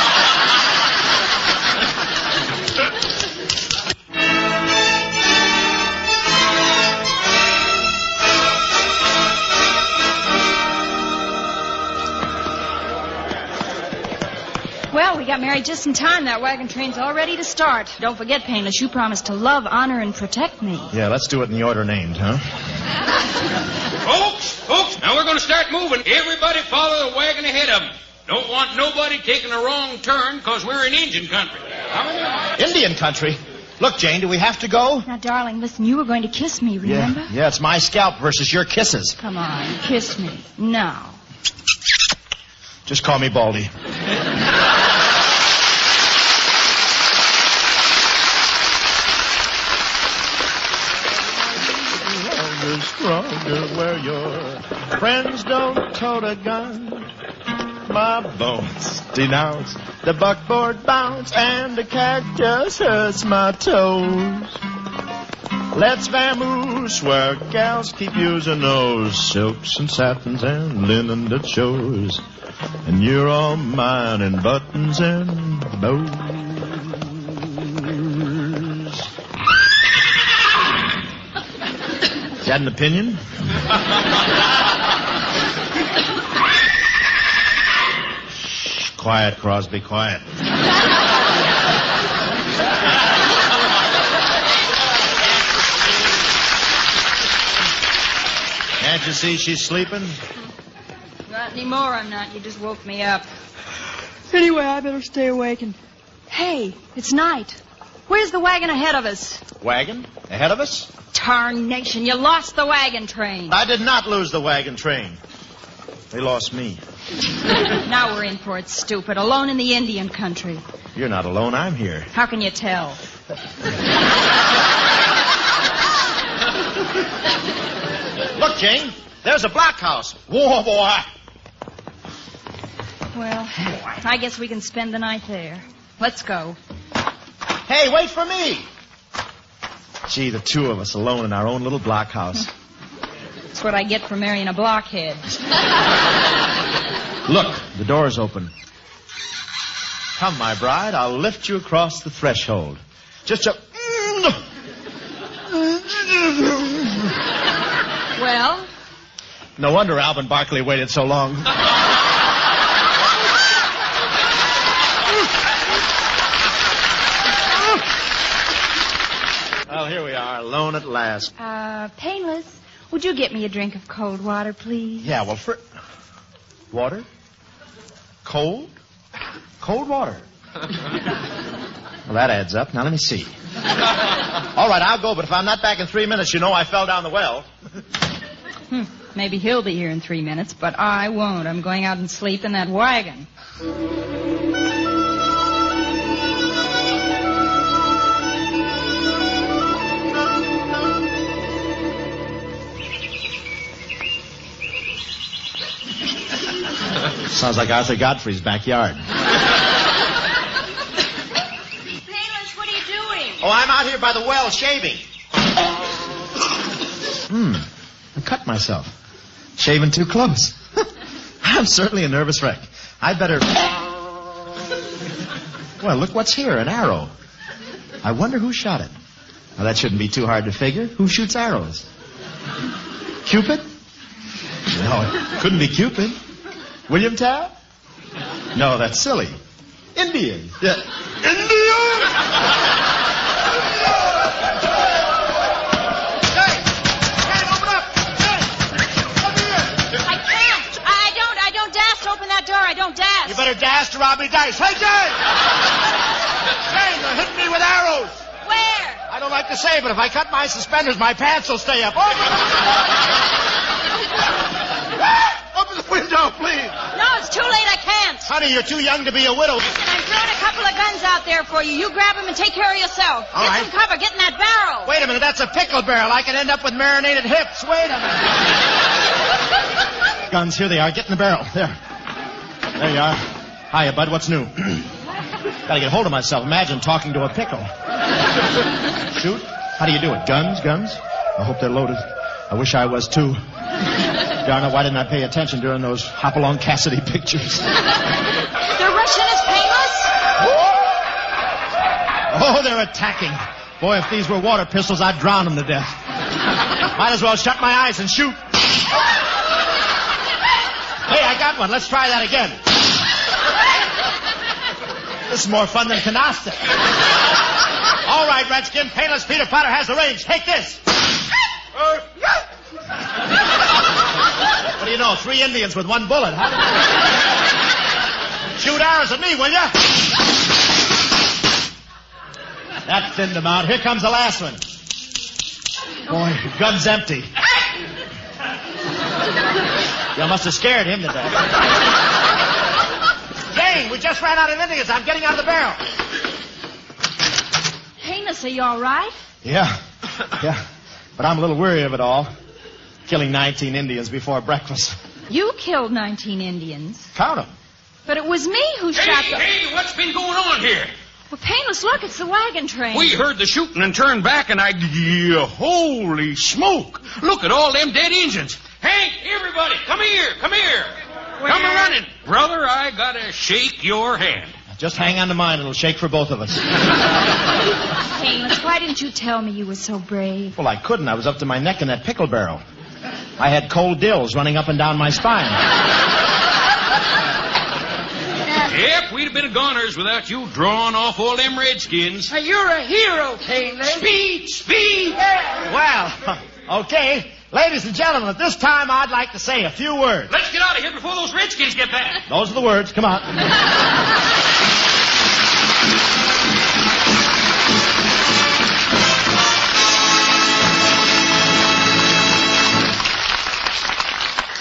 Well, we got married just in time. That wagon train's all ready to start. Don't forget, Painless, you promised to love, honor, and protect me. Yeah, let's do it in the order named, huh? Folks, folks, now we're going to start moving. Everybody follow the wagon ahead of them. Don't want nobody taking a wrong turn, because we're in Indian country. Indian country? Look, Jane, do we have to go? Now, darling, listen, you were going to kiss me, remember? Yeah, yeah, it's my scalp versus your kisses. Come on, kiss me. Now. Just call me Baldy. Stronger where your friends don't tote a gun. My bones denounce the buckboard bounce, and the cactus hurts my toes. Let's vamoose where gals keep using those silks and satins and linen that shows. And you're all mine in buttons and bows. Is that an opinion? Shh, quiet, Crosby, quiet. Can't you see she's sleeping? Not anymore, I'm not. You just woke me up. Anyway, I better stay awake and... Hey, it's night. Where's the wagon ahead of us? Wagon? Ahead of us? Tarnation, you lost the wagon train. I did not lose the wagon train. They lost me. Now we're in for it, stupid. Alone in the Indian country. You're not alone. I'm here. How can you tell? Look, Jane. There's a blockhouse. Whoa, boy. Well, I guess we can spend the night there. Let's go. Hey, wait for me. Gee, the two of us alone in our own little blockhouse. That's what I get for marrying a blockhead. Look, the door's open. Come, my bride, I'll lift you across the threshold. Just a... Well? No wonder Alvin Barkley waited so long. Well, here we are, alone at last. Uh, Painless, would you get me a drink of cold water, please? Yeah, well, for... Water? Cold? Cold water. Well, that adds up. Now, let me see. All right, I'll go, but if I'm not back in three minutes, you know I fell down the well. Hmm. Maybe he'll be here in three minutes, but I won't. I'm going out and sleep in that wagon. Sounds like Arthur Godfrey's backyard. Painless, what are you doing? Oh, I'm out here by the well shaving. Hmm. I cut myself. Shaving too close. I'm certainly a nervous wreck. I'd better... Well, look what's here, an arrow. I wonder who shot it. Now, that shouldn't be too hard to figure. Who shoots arrows? Cupid? No, it couldn't be Cupid. William Tell? No, that's silly. Indian. Yeah. Indian! Hey! Hey, open up! Hey! Come here! I can't. I don't. I don't dast to open that door. I don't dast. You better dash to rob me dice. Hey, Jane! Jane, they're hitting me with arrows. Where? I don't like to say, but if I cut my suspenders, my pants will stay up. Open Open the window, please. No, it's too late. I can't. Honey, you're too young to be a widow. Listen, I'm throwing a couple of guns out there for you. You grab them and take care of yourself. All Get right. some cover. Get in that barrel. Wait a minute, that's a pickle barrel. I can end up with marinated hips. Wait a minute. Guns, here they are. Get in the barrel. There. There you are. Hiya, bud. What's new? Gotta get hold of myself. Imagine talking to a pickle. Shoot? How do you do it? Guns? Guns? I hope they're loaded. I wish I was, too. Darn it, why didn't I pay attention during those Hopalong Cassidy pictures? They're rushing us, Painless. Oh, they're attacking. Boy, if these were water pistols, I'd drown them to death. Might as well shut my eyes and shoot. Hey, I got one. Let's try that again. This is more fun than canasta. All right, Redskin. Painless Peter Potter has the range. Take this. What do you know? Three Indians with one bullet. Huh? Shoot arrows at me, will ya? That thinned them out. Here comes the last one. Boy, gun's empty. You must have scared him to death. Jane, we just ran out of Indians. I'm getting out of the barrel. Painless, are you all right? Yeah. Yeah. But I'm a little weary of it all. Killing nineteen Indians before breakfast. You killed nineteen Indians. Count them. But it was me who Hey, shot them. hey, what's been going on here? Well, Painless, look, it's the wagon train. We heard the shooting and turned back, and I... Yeah, holy smoke. Look at all them dead Injuns. Hank, everybody, come here, come here. Where? Come running. Brother, I gotta shake your hand. Just hang on to mine. It'll shake for both of us. Painless, why didn't you tell me you were so brave? Well, I couldn't. I was up to my neck in that pickle barrel. I had cold dills running up and down my spine. Yep, we'd have been goners without you drawing off all them redskins. Hey, you're a hero, Painless. Speed, speed. Well, okay. Ladies and gentlemen, at this time, I'd like to say a few words. Let's get out of here before those redskins get back. Those are the words. Come on.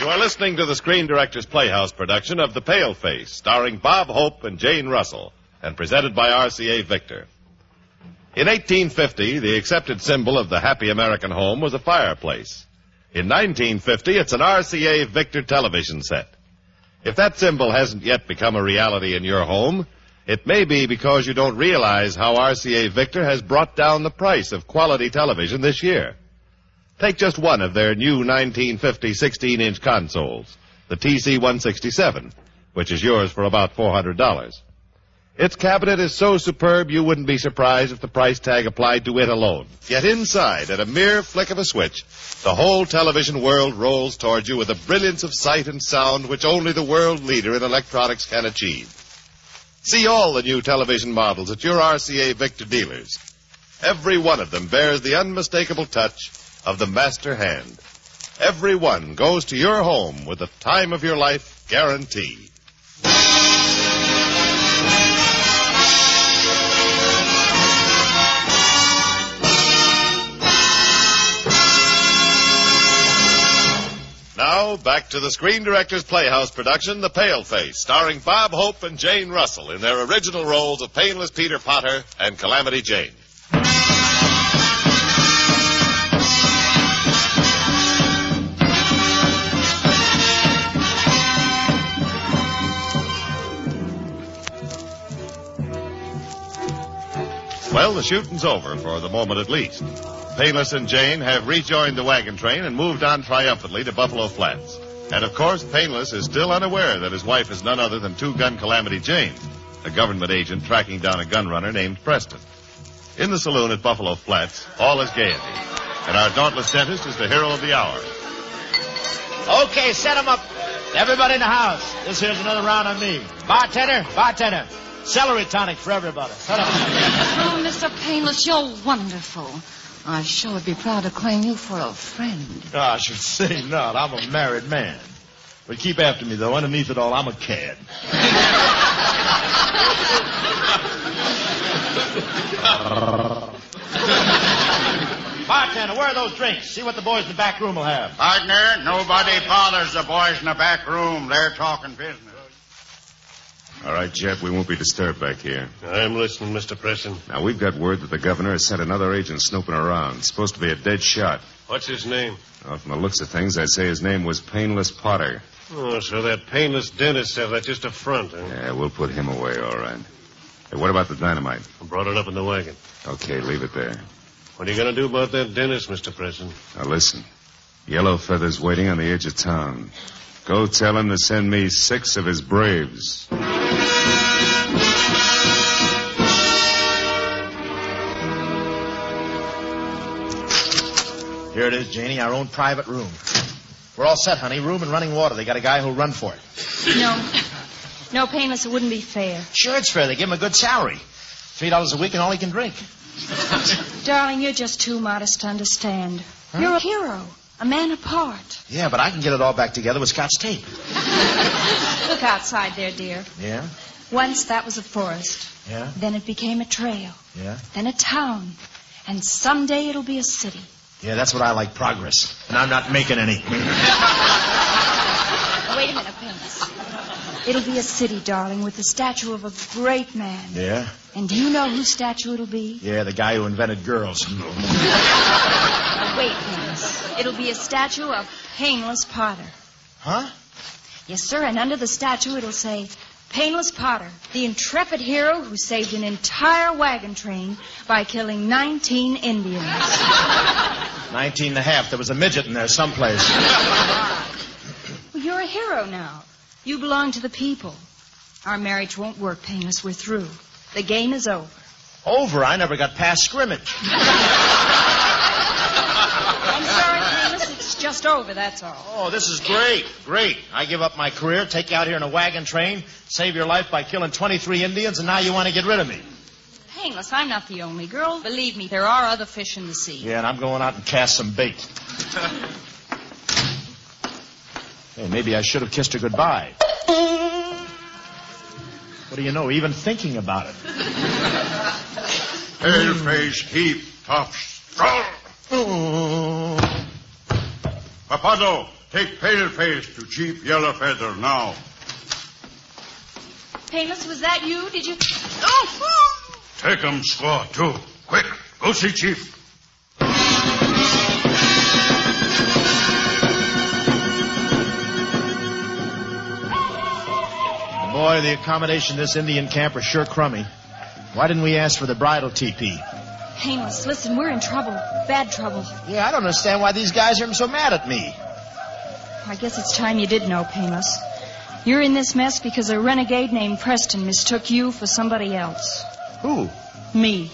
You are listening to the Screen Directors Playhouse production of The Paleface, starring Bob Hope and Jane Russell, and presented by R C A Victor. In eighteen fifty, the accepted symbol of the happy American home was a fireplace. In nineteen fifty, it's an R C A Victor television set. If that symbol hasn't yet become a reality in your home, it may be because you don't realize how R C A Victor has brought down the price of quality television this year. Take just one of their new nineteen fifty sixteen-inch consoles, the T C one sixty-seven, which is yours for about four hundred dollars. Its cabinet is so superb you wouldn't be surprised if the price tag applied to it alone. Yet inside, at a mere flick of a switch, the whole television world rolls toward you with a brilliance of sight and sound which only the world leader in electronics can achieve. See all the new television models at your R C A Victor dealers. Every one of them bears the unmistakable touch of the master hand. Every one goes to your home with the time of your life guarantee. Now, back to the Screen Directors Playhouse production, The Paleface, starring Bob Hope and Jane Russell in their original roles of Painless Peter Potter and Calamity Jane. Well, the shooting's over, for the moment at least. Painless and Jane have rejoined the wagon train and moved on triumphantly to Buffalo Flats. And, of course, Painless is still unaware that his wife is none other than two-gun Calamity Jane, a government agent tracking down a gun runner named Preston. In the saloon at Buffalo Flats, all is gaiety. And our dauntless dentist is the hero of the hour. Okay, set 'em up. Everybody in the house. This here's another round on me. Bartender, bartender. Celery tonic for everybody. Set up. Oh, Mister Painless, you're wonderful. I sure would be proud to claim you for a friend. Oh, I should say not. I'm a married man. But keep after me, though. Underneath it all, I'm a cad. Bartender, where are those drinks? See what the boys in the back room will have. Partner, nobody bothers the boys in the back room. They're talking business. All right, Jeff, we won't be disturbed back here. I'm listening, Mister Preston. Now, we've got word that the governor has sent another agent snooping around. It's supposed to be a dead shot. What's his name? Well, from the looks of things, I'd say his name was Painless Potter. Oh, so that painless dentist said that's just a front, huh? Yeah, we'll put him away, all right. Hey, what about the dynamite? I brought it up in the wagon. Okay, leave it there. What are you going to do about that dentist, Mister Preston? Now, listen. Yellow Feather's waiting on the edge of town. Go tell him to send me six of his braves. Here it is, Janie, our own private room. We're all set, honey. Room and running water. They got a guy who'll run for it. No. No, Painless, it wouldn't be fair. Sure it's fair. They give him a good salary. Three dollars a week and all he can drink. Darling, you're just too modest to understand. Huh? You're a hero. A man apart. Yeah, but I can get it all back together with Scotch tape. Look outside there, dear. Yeah? Once that was a forest. Yeah? Then it became a trail. Yeah? Then a town. And someday it'll be a city. Yeah, that's what I like, progress. And I'm not making any. Wait a minute, Painless. It'll be a city, darling, with the statue of a great man. Yeah? And do you know whose statue it'll be? Yeah, the guy who invented girls. Wait, Painless. It'll be a statue of Painless Potter. Huh? Yes, sir, and under the statue it'll say, Painless Potter, the intrepid hero who saved an entire wagon train by killing nineteen Indians. Nineteen and a half. There was a midget in there someplace. Well, you're a hero now. You belong to the people. Our marriage won't work, Painless. We're through. The game is over. Over? I never got past scrimmage. I'm sorry, Painless. It's just over, that's all. Oh, this is great. Great. I give up my career, take you out here in a wagon train, save your life by killing twenty-three Indians, and now you want to get rid of me. Painless, I'm not the only girl. Believe me, there are other fish in the sea. Yeah, and I'm going out and cast some bait. Hey, maybe I should have kissed her goodbye. What do you know, even thinking about it. Paleface, keep tough strong. Oh. Papazo, Take Paleface to Chief Yellowfeather now. Painless, was that you? Did you... Oh! Take him, Squaw, too. Quick, go see Chief. Boy, the accommodation in this Indian camp are sure crummy. Why didn't we ask for the bridal teepee? Painless, listen, we're in trouble. Bad trouble. Yeah, I don't understand why these guys are so mad at me. I guess it's time you did know, Painless. You're in this mess because a renegade named Preston mistook you for somebody else. Who? Me.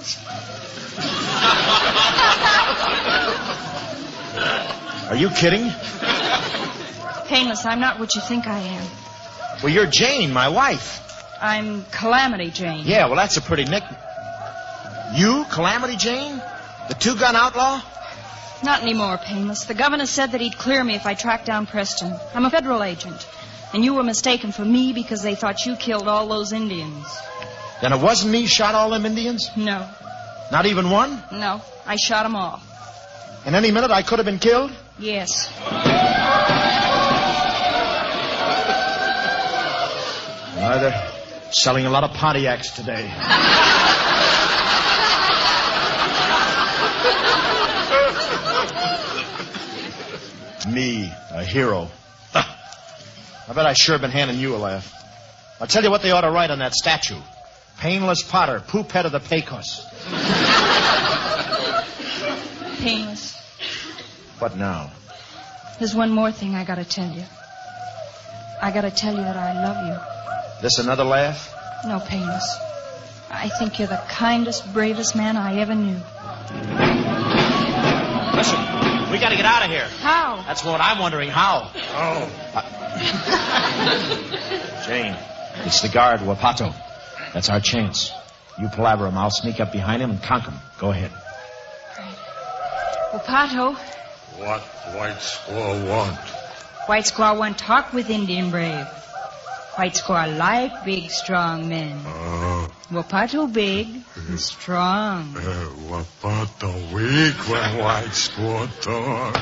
Are you kidding? Painless, I'm not what you think I am. Well, you're Jane, my wife. I'm Calamity Jane. Yeah, well, that's a pretty nickname. You, Calamity Jane? The two-gun outlaw? Not anymore, Painless. The governor said that he'd clear me if I tracked down Preston. I'm a federal agent. And you were mistaken for me because they thought you killed all those Indians. Then it wasn't me shot all them Indians? No. Not even one? No, I shot them all. And any minute I could have been killed? Yes. Well, they're selling a lot of Pontiacs today. Me, a hero. I bet I sure have been handing you a laugh. I'll tell you what they ought to write on that statue. Painless Potter, poop head of the Pecos. Painless. What now? There's one more thing I gotta tell you. I gotta tell you that I love you. This another laugh? No, Painless. I think you're the kindest, bravest man I ever knew. Listen, we gotta get out of here. How? That's what I'm wondering. How? Oh. Uh, Jane, it's the guard, Wapato. That's our chance. You palaver him. I'll sneak up behind him and conk him. Go ahead. Wapato. What White Squaw want? White Squaw want talk with Indian brave. White Squaw like big, strong men. Uh, Wapato big and strong. Uh, Wapato weak when White Squaw talk.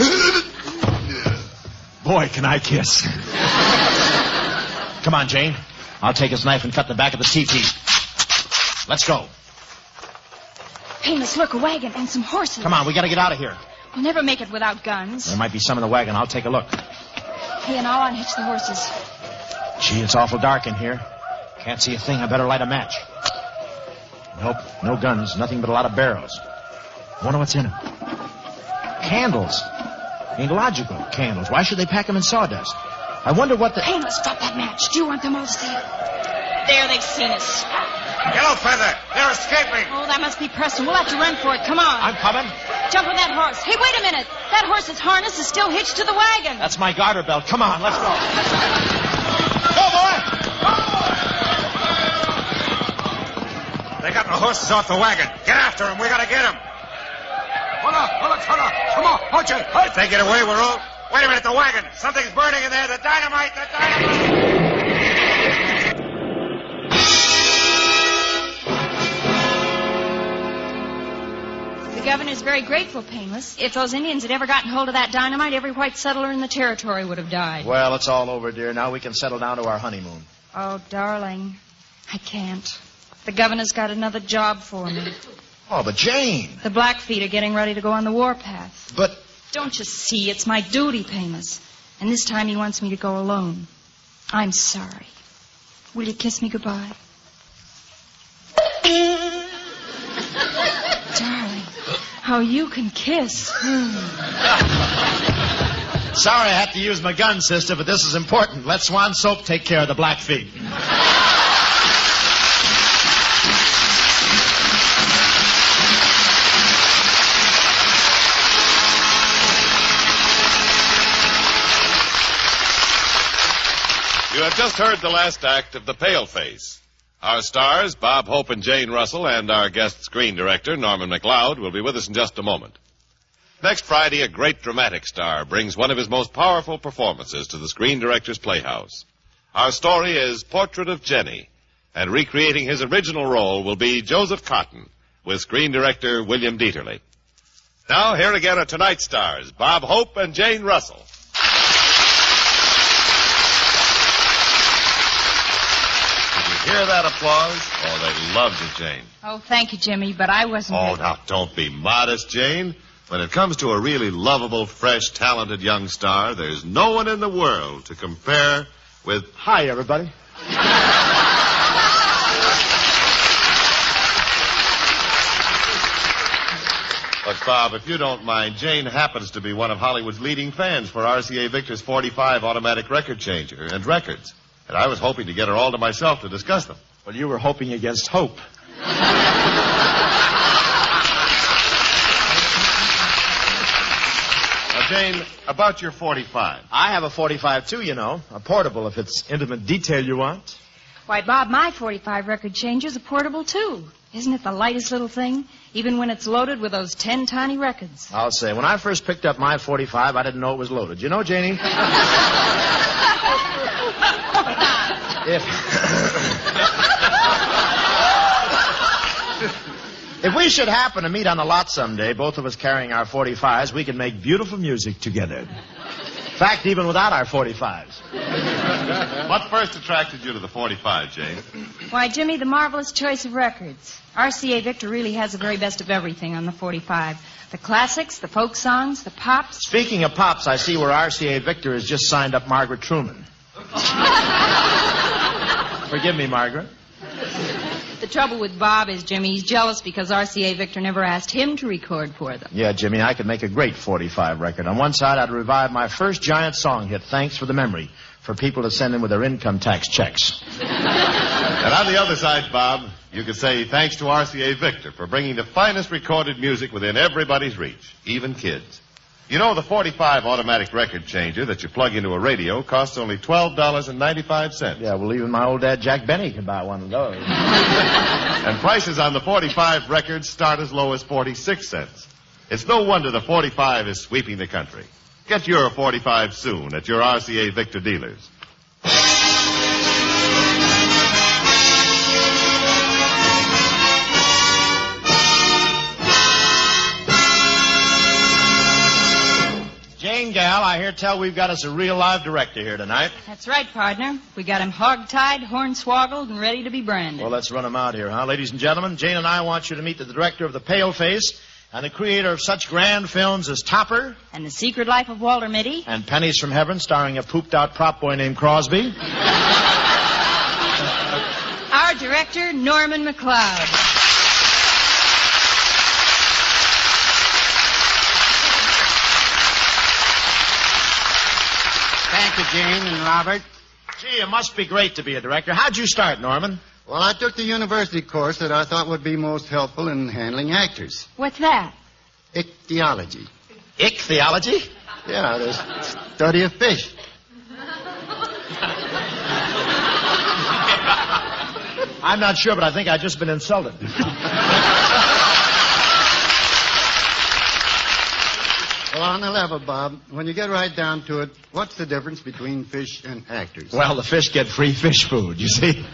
Boy, can I kiss. Come on, Jane. I'll take his knife and cut the back of the teepee. Let's go. Painless, look, a wagon and some horses. Come on, we gotta get out of here. We'll never make it without guns. There might be some in the wagon. I'll take a look. Hey, and I'll unhitch the horses. Gee, it's awful dark in here. Can't see a thing. I better light a match. Nope, no guns. Nothing but a lot of barrels. Wonder what's in them. Candles. Ain't logical. Candles. Why should they pack them in sawdust? I wonder what the... Painless, drop that match. Do you want them all to see it? There, they've seen us. Yellowfeather, they're escaping. Oh, that must be Preston. We'll have to run for it. Come on. I'm coming. Jump on that horse. Hey, wait a minute. That horse's harness is still hitched to the wagon. That's my garter belt. Come on, let's go. Go, boy! They got the horses off the wagon. Get after them. We gotta get them. Hold on, hold on, hold on. Come on, hold you. If they get away, we're all... Wait a minute, the wagon. Something's burning in there. The dynamite, the dynamite. The governor's very grateful, Painless. If those Indians had ever gotten hold of that dynamite, every white settler in the territory would have died. Well, it's all over, dear. Now we can settle down to our honeymoon. Oh, darling, I can't. The governor's got another job for me. Oh, but Jane. The Blackfeet are getting ready to go on the warpath. But... Don't you see? It's my duty, Painless. And this time he wants me to go alone. I'm sorry. Will you kiss me goodbye? Darling, how you can kiss. Sorry I have to use my gun, sister, but this is important. Let Swan Soap take care of the Blackfeet. You have just heard the last act of The Paleface. Our stars, Bob Hope and Jane Russell, and our guest screen director, Norman McLeod, will be with us in just a moment. Next Friday, a great dramatic star brings one of his most powerful performances to the Screen Directors Playhouse. Our story is Portrait of Jenny, and recreating his original role will be Joseph Cotton, with screen director William Dieterle. Now, here again are tonight's stars, Bob Hope and Jane Russell. hear that applause? Oh, they loved it, Jane. Oh, thank you, Jimmy, but I wasn't... Oh, ready. now, don't be modest, Jane. When it comes to a really lovable, fresh, talented young star, there's no one in the world to compare with... Hi, everybody. Look, Bob, if you don't mind, Jane happens to be one of Hollywood's leading fans for R C A Victor's forty-five automatic record changer and records. And I was hoping to get her all to myself to discuss them. Well, you were hoping against hope. Now, Jane, about your forty-five. I have a forty-five, too, you know. A portable, if it's intimate detail you want. Why, Bob, my forty-five record changer's a portable, too. Isn't it the lightest little thing? Even when it's loaded with those ten tiny records. I'll say, when I first picked up my forty-five, I didn't know it was loaded. You know, Janie? if... if we should happen to meet on the lot someday, both of us carrying our forty-fives, we could make beautiful music together. In fact, even without our forty-fives. What first attracted you to the forty-five, Jane? Why, Jimmy, the marvelous choice of records. R C A Victor really has the very best of everything on the forty-five. The classics, the folk songs, the pops. Speaking of pops, I see where R C A Victor has just signed up Margaret Truman. Forgive me, Margaret. The trouble with Bob is, Jimmy, he's jealous because R C A Victor never asked him to record for them. Yeah, Jimmy, I could make a great forty-five record. On one side, I'd revive my first giant song hit, Thanks for the Memory, for people to send in with their income tax checks. And on the other side, Bob, you could say thanks to R C A Victor for bringing the finest recorded music within everybody's reach, even kids. You know, the forty-five automatic record changer that you plug into a radio costs only twelve dollars and ninety-five cents. Yeah, well, even my old dad, Jack Benny, can buy one of those. And prices on the forty-five records start as low as forty-six cents. It's no wonder the forty-five is sweeping the country. Get your forty-five soon at your R C A Victor dealers. Jane, gal, I hear tell we've got us a real live director here tonight. That's right, partner. We got him hog-tied, hornswoggled, and ready to be branded. Well, let's run him out here, huh? Ladies and gentlemen, Jane and I want you to meet the director of The Paleface and the creator of such grand films as Topper. And The Secret Life of Walter Mitty. And Pennies from Heaven, starring a pooped-out prop boy named Crosby. Our director, Norman McLeod. Thank you, Jane and Robert. Gee, it must be great to be a director. How'd you start, Norman? Well, I took the university course that I thought would be most helpful in handling actors. What's that? Ichthyology. Ichthyology? Yeah, the study of fish. I'm not sure, but I think I've just been insulted. Well, on the level, Bob, when you get right down to it, what's the difference between fish and actors? Well, the fish get free fish food, you see.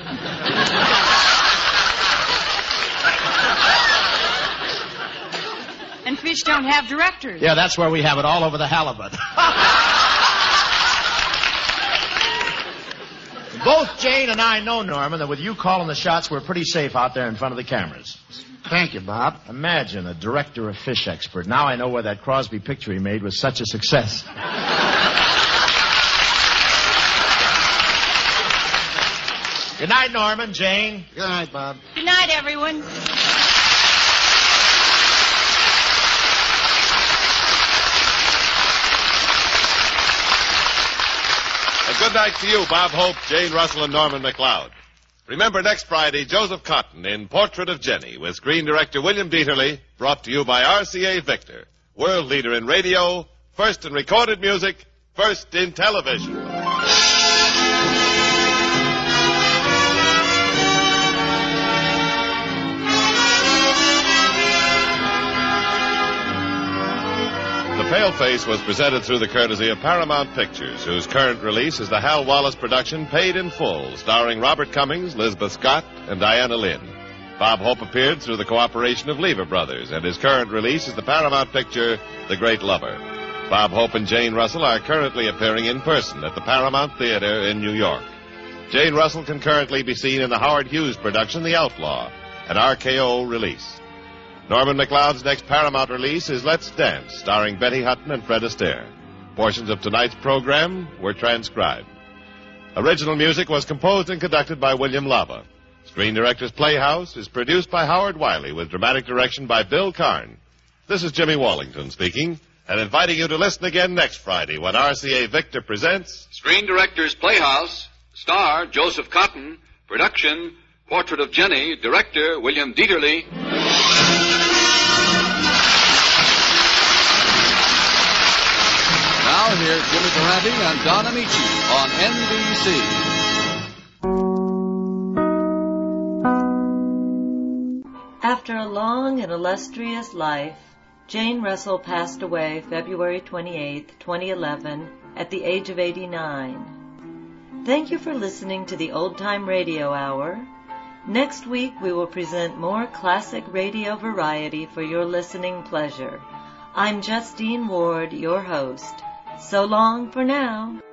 And fish don't have directors. Yeah, that's where we have it, all over the halibut. Both Jane and I know, Norman, that with you calling the shots, we're pretty safe out there in front of the cameras. Thank you, Bob. Imagine a director of fish expert. Now I know why that Crosby picture he made was such a success. Good night, Norman, Jane. Good night, Bob. Good night, everyone. A good night to you, Bob Hope, Jane Russell, and Norman McLeod. Remember, next Friday, Joseph Cotton in Portrait of Jenny with screen director William Dieterle, brought to you by R C A Victor, world leader in radio, first in recorded music, first in television. The Paleface was presented through the courtesy of Paramount Pictures, whose current release is the Hal Wallace production Paid in Full, starring Robert Cummings, Lisbeth Scott, and Diana Lynn. Bob Hope appeared through the cooperation of Lever Brothers, and his current release is the Paramount picture The Great Lover. Bob Hope and Jane Russell are currently appearing in person at the Paramount Theater in New York. Jane Russell can currently be seen in the Howard Hughes production, The Outlaw, an R K O release. Norman MacLeod's next Paramount release is Let's Dance, starring Betty Hutton and Fred Astaire. Portions of tonight's program were transcribed. Original music was composed and conducted by William Lava. Screen Directors Playhouse is produced by Howard Wiley with dramatic direction by Bill Karn. This is Jimmy Wallington speaking and inviting you to listen again next Friday when R C A Victor presents Screen Directors Playhouse, star Joseph Cotton, production Portrait of Jenny, director William Dieterle. Now here's Jimmy Durante and Don Amici on N B C. After a long and illustrious life, Jane Russell passed away February twenty-eighth, twenty eleven, at the age of eighty-nine. Thank you for listening to the Old Time Radio Hour. Next week we will present more classic radio variety for your listening pleasure. I'm Justine Ward, your host. So long for now.